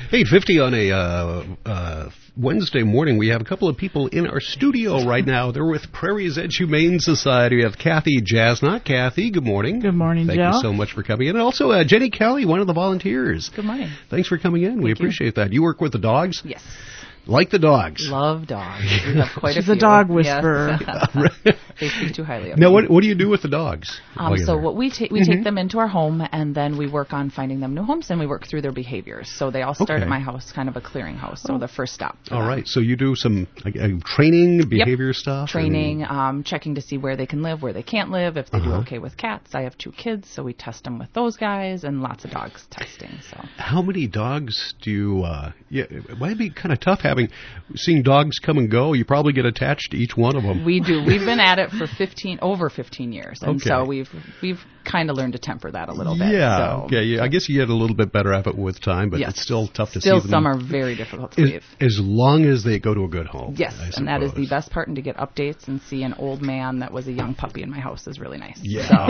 8:50 on a Wednesday morning. We have a couple of people in our studio right now. They're with Prairie's Edge Humane Society. We have Kathy Jasnot. Kathy, good morning. Good morning, Joe. Thank you so much for coming in. And also Jenny Kelly, one of the volunteers. Good morning. Thanks for coming in. We appreciate that. You work with the dogs? Yes. Like the dogs. Love dogs. We have quite a few. She's a dog whisperer. Yes. They speak too highly of Now, me. what do you do with the dogs? So what we take them into our home, and then we work on finding them new homes, and we work through their behaviors. So they all start at my house, kind of a clearinghouse. So the first stop. All right. So you do some training, behavior stuff? Training, checking to see where they can live, where they can't live, if they do okay with cats. I have 2 kids, so we test them with those guys, and lots of dogs testing. So how many dogs do you, it might be kind of tough seeing dogs come and go. You probably get attached to each one of them. We do. We've been at it for over 15 years, and so we've kind of learned to temper that a little bit. Yeah. I guess you get a little bit better at it with time, but it's still tough to see them. Still, some are very difficult to leave. As long as they go to a good home. Yes, and that is the best part. And to get updates and see an old man that was a young puppy in my house is really nice. Yeah.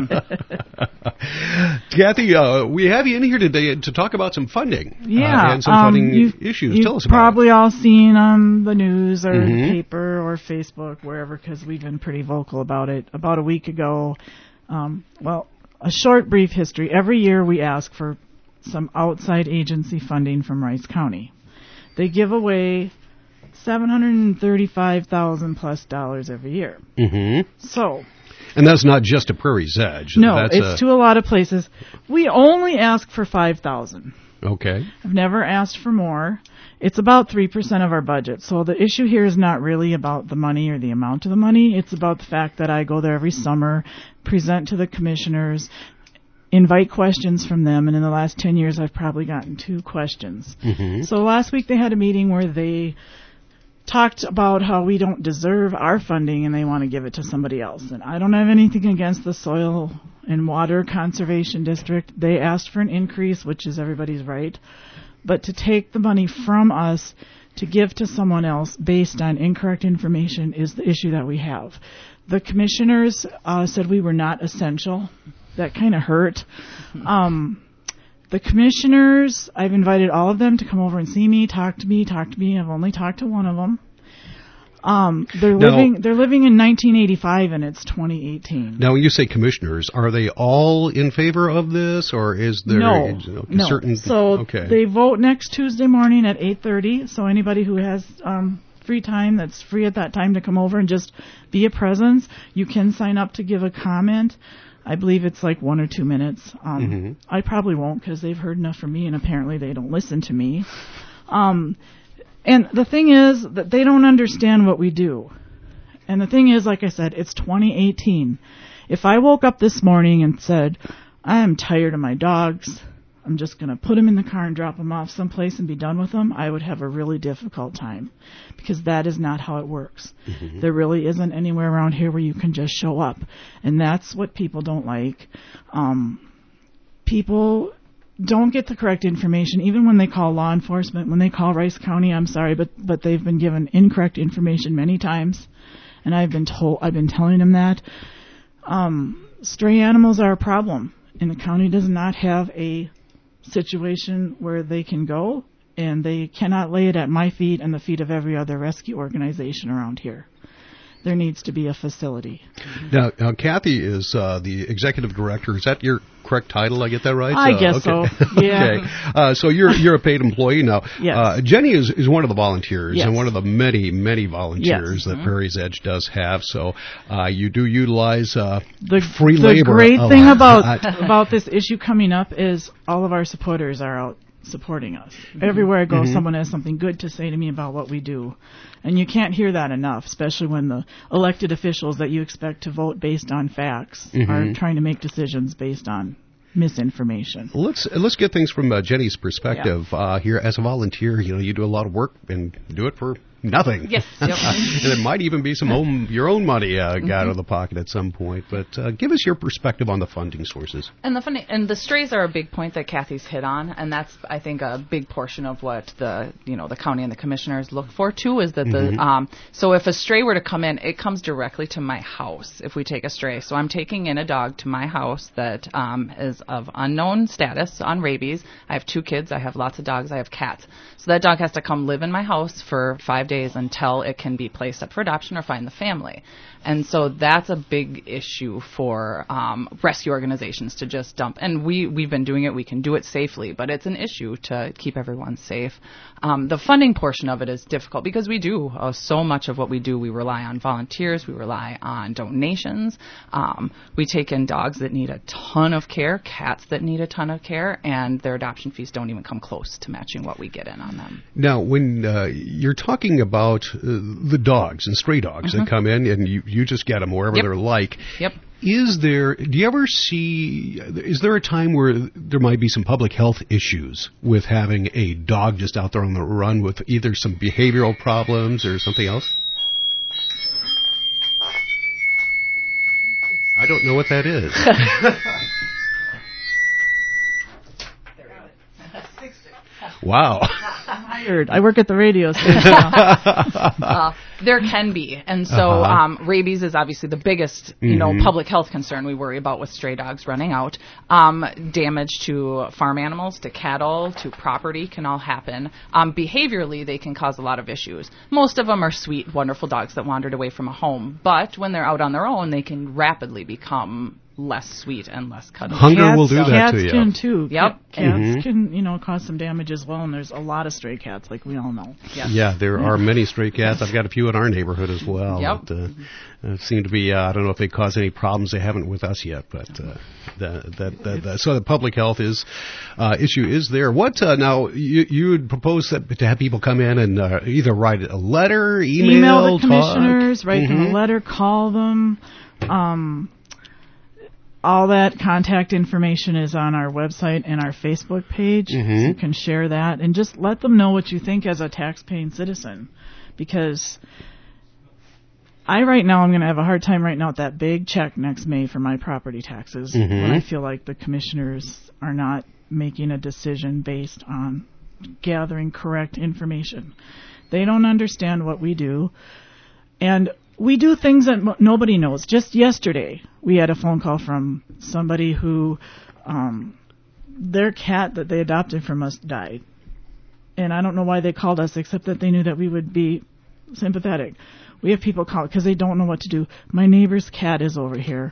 Kathy, we have you in here today to talk about some funding. Yeah. And some funding issues. Tell us about it. You've probably all seen on the news or the paper or Facebook, wherever, because we've been pretty vocal about it. About a week ago, a short, brief history. Every year we ask for some outside agency funding from Rice County. They give away $735,000 plus every year. Mm-hmm. So... And that's not just a Prairie's Edge. No, it's to a lot of places. We only ask for $5,000. Okay. I've never asked for more. It's about 3% of our budget. So the issue here is not really about the money or the amount of the money. It's about the fact that I go there every summer, present to the commissioners, invite questions from them, and in the last 10 years I've probably gotten 2 questions. Mm-hmm. So last week they had a meeting where they talked about how we don't deserve our funding and they want to give it to somebody else. And I don't have anything against the Soil and Water Conservation District. They asked for an increase, which is everybody's right. But to take the money from us to give to someone else based on incorrect information is the issue that we have. The commissioners said we were not essential. That kind of hurt. The commissioners, I've invited all of them to come over and see me, talk to me. I've only talked to one of them. They're living in 1985 and it's 2018. Now, when you say commissioners, are they all in favor of this, or is there certain? So they vote next Tuesday morning at 8:30. So anybody who has free time, that's free at that time to come over and just be a presence. You can sign up to give a comment. I believe it's like 1 or 2 minutes. I probably won't because they've heard enough from me, and apparently they don't listen to me. And the thing is that they don't understand what we do. And the thing is, like I said, it's 2018. If I woke up this morning and said, I am tired of my dogs, I'm just going to put them in the car and drop them off someplace and be done with them, I would have a really difficult time because that is not how it works. Mm-hmm. There really isn't anywhere around here where you can just show up. And that's what people don't like. People don't get the correct information, even when they call law enforcement, when they call Rice County. I'm sorry, but they've been given incorrect information many times. And I've been telling them that. Stray animals are a problem. And the county does not have a situation where they can go, and they cannot lay it at my feet and the feet of every other rescue organization around here. There needs to be a facility. Now Kathy is the executive director. Is that your correct title? I get that right? I guess so. Yeah. Okay. So you're a paid employee now. Yes. Jenny is one of the volunteers, yes, and one of the many volunteers, yes, that Prairie's Edge does have. So you do utilize free labor. The great thing about this issue coming up is all of our supporters are out supporting us. Mm-hmm. Everywhere I go, someone has something good to say to me about what we do. And you can't hear that enough, especially when the elected officials that you expect to vote based on facts are trying to make decisions based on misinformation. Let's get things from Jenny's perspective here. As a volunteer, you do a lot of work and do it for Nothing. Yes. Yep. And it might even be your own money got out of the pocket at some point. But give us your perspective on the funding sources. And the strays are a big point that Kathy's hit on, and that's, I think, a big portion of what the county and the commissioners look for too. Is that so if a stray were to come in, it comes directly to my house. If we take a stray, so I'm taking in a dog to my house that is of unknown status on rabies. I have 2 kids. I have lots of dogs. I have cats. So that dog has to come live in my house for 5 days until it can be placed up for adoption or find the family. And so that's a big issue for rescue organizations to just dump. And we've been doing it. We can do it safely, but it's an issue to keep everyone safe. The funding portion of it is difficult because we do so much of what we do. We rely on volunteers. We rely on donations. We take in dogs that need a ton of care, cats that need a ton of care, and their adoption fees don't even come close to matching what we get in on them. Now, when you're talking about the dogs and stray dogs that come in and you just get them wherever they're like. Yep. Is there a time where there might be some public health issues with having a dog just out there on the run with either some behavioral problems or something else? I don't know what that is. Wow. I work at the radio station. There can be. And so rabies is obviously the biggest, public health concern we worry about with stray dogs running out. Damage to farm animals, to cattle, to property can all happen. Behaviorally, they can cause a lot of issues. Most of them are sweet, wonderful dogs that wandered away from a home. But when they're out on their own, they can rapidly become less sweet and less cuddly. Hunger will do that to you. Cats can too. Yep. Cats can, cause some damage as well, and there's a lot of stray cats, like we all know. Yes. Yeah, there are many stray cats. I've got a few in our neighborhood as well. Yep. That seem to be, I don't know if they cause any problems. They haven't with us yet, but so the public health issue is there. What now? You would propose that to have people come in and either write a letter, email the commissioners, write them a letter, call them. All that contact information is on our website and our Facebook page, so you can share that and just let them know what you think as a tax-paying citizen. Because I'm going to have a hard time writing out that big check next May for my property taxes when I feel like the commissioners are not making a decision based on gathering correct information. They don't understand what we do. And we do things that nobody knows. Just yesterday, we had a phone call from somebody who their cat that they adopted from us died. And I don't know why they called us, except that they knew that we would be sympathetic. We have people call because they don't know what to do. My neighbor's cat is over here.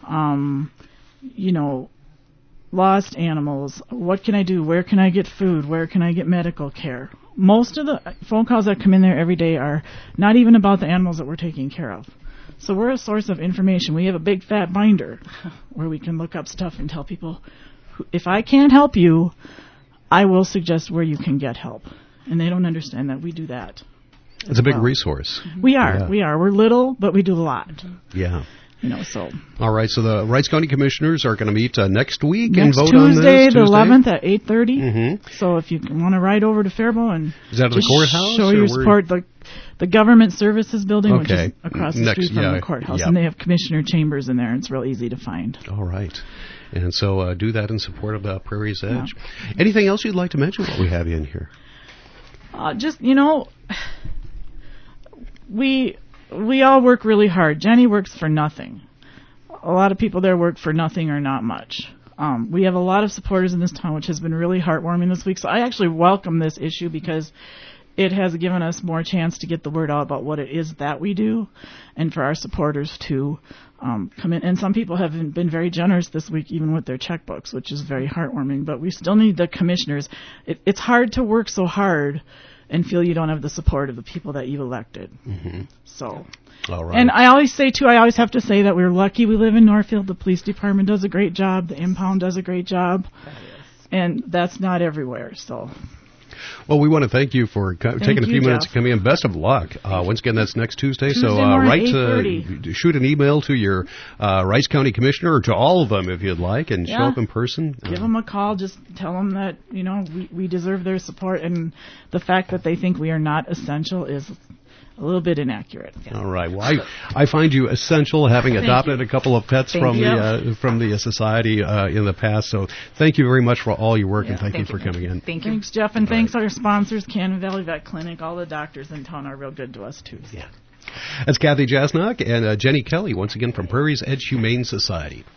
Lost animals. What can I do? Where can I get food? Where can I get medical care? Most of the phone calls that come in there every day are not even about the animals that we're taking care of. So we're a source of information. We have a big fat binder where we can look up stuff and tell people, if I can't help you, I will suggest where you can get help. And they don't understand that we do that. It's a big resource. We are. Yeah. We are. We're little, but we do a lot. Yeah. So. All right, so the Wrights County Commissioners are going to meet next week and vote Tuesday, on this? The 11th at 8:30. So if you want to ride over to Faribault and is that at the courthouse? Show your support, the Government Services Building, which is across the street from the courthouse. And they have commissioner chambers in there. It's real easy to find. All right. And so do that in support of Prairie's Edge. Yeah. Anything else you'd like to mention while we have you in here? We all work really hard. Jenny works for nothing. A lot of people there work for nothing or not much. We have a lot of supporters in this town, which has been really heartwarming this week. So I actually welcome this issue because it has given us more chance to get the word out about what it is that we do and for our supporters to come in. And some people have been very generous this week, even with their checkbooks, which is very heartwarming. But we still need the commissioners. It's hard to work so hard and feel you don't have the support of the people that you elected. So, all right. And I always say, too, I always have to say that we're lucky we live in Northfield. The police department does a great job. The impound does a great job. And that's not everywhere, so. Well, we want to thank you for taking a few minutes to come in. Best of luck. Once again, that's next Tuesday. So shoot an email to your Wrights County Commissioner or to all of them if you'd like and show up in person. Give them a call. Just tell them that, we deserve their support. And the fact that they think we are not essential is a little bit inaccurate. All right. Well, I find you essential, having adopted a couple of pets from the society in the past. So thank you very much for all your work, and thank you for coming in. Thank you. Thanks, Jeff, and thanks our sponsors, Cannon Valley Vet Clinic. All the doctors in town are real good to us, too. So. Yeah. That's Kathy Jasnock and Jenny Kelly, once again from Prairie's Edge Humane Society.